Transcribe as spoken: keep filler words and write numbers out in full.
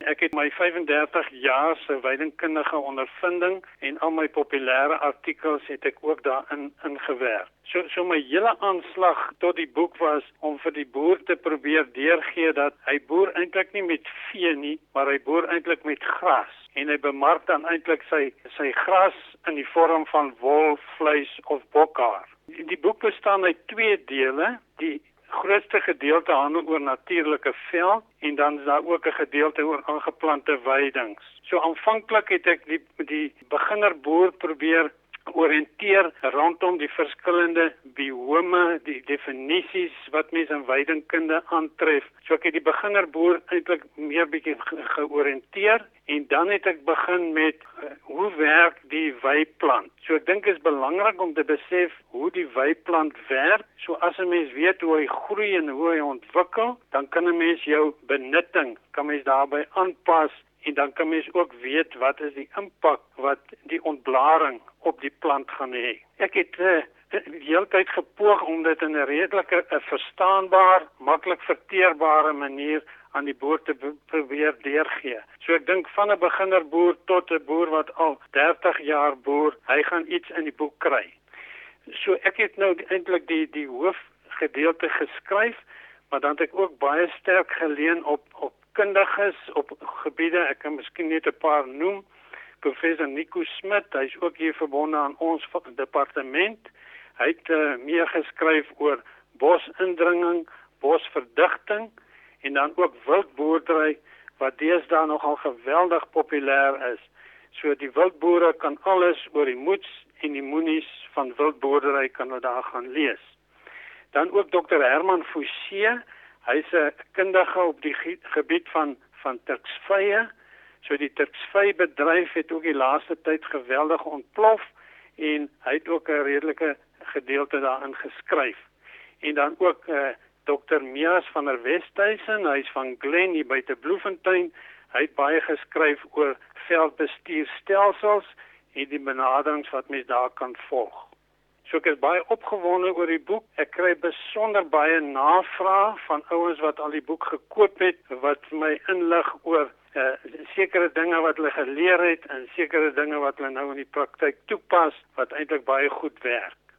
ek het my vyf en dertig jaar se weidingkundige ondervinding en al my populêre artikels het ek ook daarin ingewerk. So so my hele aanslag tot die boek was om vir die boer te probeer deurgee dat hy boer eintlik nie met vee nie, maar hy boer eintlik met gras. En hy bemark dan eintlik sy sy gras in die vorm van wol, vleis of bokhaar. Die, die boek bestaan uit twee dele. Die grootste gedeelte handel oor natuurlike vel en dan is daar ook 'n gedeelte oor aangeplante weidings. So aanvanklik het ek die die beginnerboer probeer oriënteer rondom die verskillende biome, die definisies wat mense in weidingkunde aantref. So ek het die beginnerboer eintlik meer bietjie ge georiënteer en dan het ek begin met uh, hoe werk die weiplant. So ek dink dit is belangrik om te besef hoe die weiplant werk. So as 'n mens weet hoe hy groei en hoe hy ontwikkel, dan kan 'n mens jou benutting, kan mens daarbey aanpas. En dan kan mens ook weet wat is die impak wat die ontblaring op die plant gaan hê. Ek het uh, die hele tyd gepoog om dit in 'n redelike, 'n verstaanbaar, maklik verteerbare manier aan die boer te probeer deurgee. So ek dink van 'n beginnerboer tot 'n boer wat al dertig jaar boer, hy gaan iets in die boek kry. So ek het nou eintlik die die hoofgedeelte geskryf, maar dan het ek ook baie sterk geleun op op kundiges op gebiede, ek kan miskien net 'n paar noem. Professor Nico Smit, hy is ook hier verbonde aan ons departement. Hy het uh, meer geskryf oor bosindringing, bosverdigting en dan ook wildboerdery wat deesdae nogal geweldig populêr is. So die wildboere kan alles oor die moets en die moenies van wildboerdery kan hulle daar gaan lees. Dan ook dokter Herman Fouché. Hy is 'n kundige op die gebied van van turksvye. So die turksvy bedryf het ook die laaste tyd geweldig ontplof en hy het ook 'n redelike gedeelte daarin geskryf. En dan ook uh, dokter Mias van der Westhuizen, hy is van Glen hier buite Bloemfontein. Hy het baie geskryf oor veldbestuurstelsels en die benaderings wat mens daar kan volg. So ek is baie opgewonde oor die boek. Ek kry besonder baie navrae van ouens wat al die boek gekoop het, wat my inlig oor uh, sekere dinge wat hulle geleer het en sekere dinge wat hulle nou in die praktyk toepas, wat eintlik baie goed werk.